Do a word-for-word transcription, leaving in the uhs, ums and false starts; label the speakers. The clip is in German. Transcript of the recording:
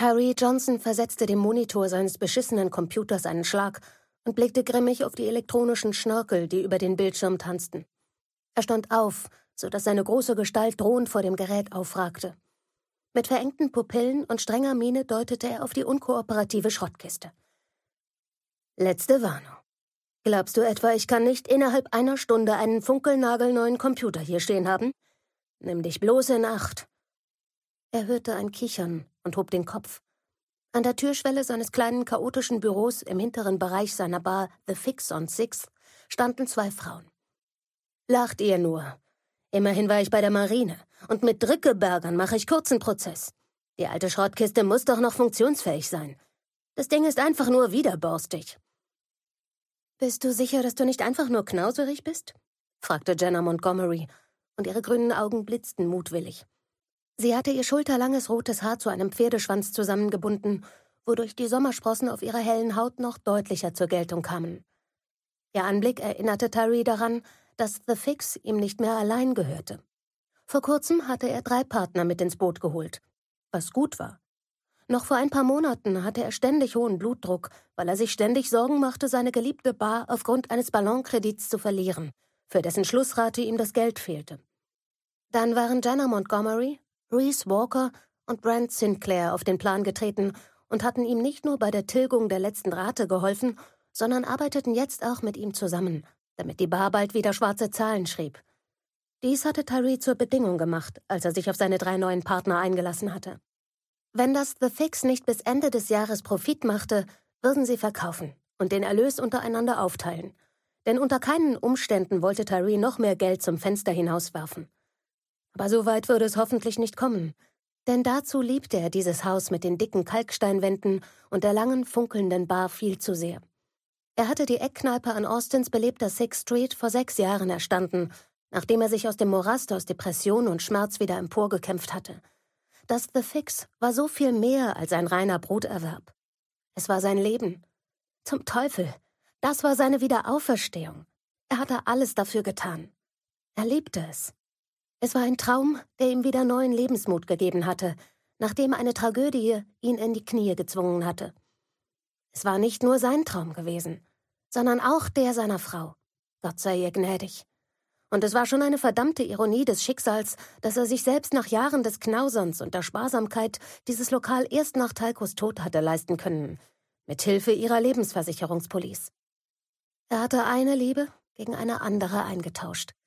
Speaker 1: Tyree Johnson versetzte dem Monitor seines beschissenen Computers einen Schlag und blickte grimmig auf die elektronischen Schnörkel, die über den Bildschirm tanzten. Er stand auf, sodass seine große Gestalt drohend vor dem Gerät aufragte. Mit verengten Pupillen und strenger Miene deutete er auf die unkooperative Schrottkiste. »Letzte Warnung. Glaubst du etwa, ich kann nicht innerhalb einer Stunde einen funkelnagelneuen Computer hier stehen haben? Nimm dich bloß in Acht.« Er hörte ein Kichern und hob den Kopf. An der Türschwelle seines kleinen chaotischen Büros im hinteren Bereich seiner Bar The Fix on Sixth standen zwei Frauen. »Lacht ihr nur. Immerhin war ich bei der Marine und mit Drückebergern mache ich kurzen Prozess. Die alte Schrottkiste muss doch noch funktionsfähig sein. Das Ding ist einfach nur widerborstig.« »Bist du sicher, dass du nicht einfach nur knauserig bist?« fragte Jenna Montgomery, und ihre grünen Augen blitzten mutwillig. Sie hatte ihr schulterlanges rotes Haar zu einem Pferdeschwanz zusammengebunden, wodurch die Sommersprossen auf ihrer hellen Haut noch deutlicher zur Geltung kamen. Ihr Anblick erinnerte Tyree daran, dass The Fix ihm nicht mehr allein gehörte. Vor kurzem hatte er drei Partner mit ins Boot geholt, was gut war. Noch vor ein paar Monaten hatte er ständig hohen Blutdruck, weil er sich ständig Sorgen machte, seine geliebte Bar aufgrund eines Ballonkredits zu verlieren, für dessen Schlussrate ihm das Geld fehlte. Dann waren Jenna Montgomery, Reese Walker und Brent Sinclair auf den Plan getreten und hatten ihm nicht nur bei der Tilgung der letzten Rate geholfen, sondern arbeiteten jetzt auch mit ihm zusammen, damit die Bar bald wieder schwarze Zahlen schrieb. Dies hatte Tyree zur Bedingung gemacht, als er sich auf seine drei neuen Partner eingelassen hatte. Wenn das The Fix nicht bis Ende des Jahres Profit machte, würden sie verkaufen und den Erlös untereinander aufteilen. Denn unter keinen Umständen wollte Tyree noch mehr Geld zum Fenster hinauswerfen. Aber so weit würde es hoffentlich nicht kommen, denn dazu liebte er dieses Haus mit den dicken Kalksteinwänden und der langen, funkelnden Bar viel zu sehr. Er hatte die Eckkneipe an Austins belebter Sixth Street vor sechs Jahren erstanden, nachdem er sich aus dem Morast aus Depression und Schmerz wieder emporgekämpft hatte. Das The Fix war so viel mehr als ein reiner Broterwerb. Es war sein Leben. Zum Teufel, das war seine Wiederauferstehung. Er hatte alles dafür getan. Er liebte es. Es war ein Traum, der ihm wieder neuen Lebensmut gegeben hatte, nachdem eine Tragödie ihn in die Knie gezwungen hatte. Es war nicht nur sein Traum gewesen, sondern auch der seiner Frau. Gott sei ihr gnädig. Und es war schon eine verdammte Ironie des Schicksals, dass er sich selbst nach Jahren des Knauserns und der Sparsamkeit dieses Lokal erst nach Talcos Tod hatte leisten können, mit Hilfe ihrer Lebensversicherungspolice. Er hatte eine Liebe gegen eine andere eingetauscht.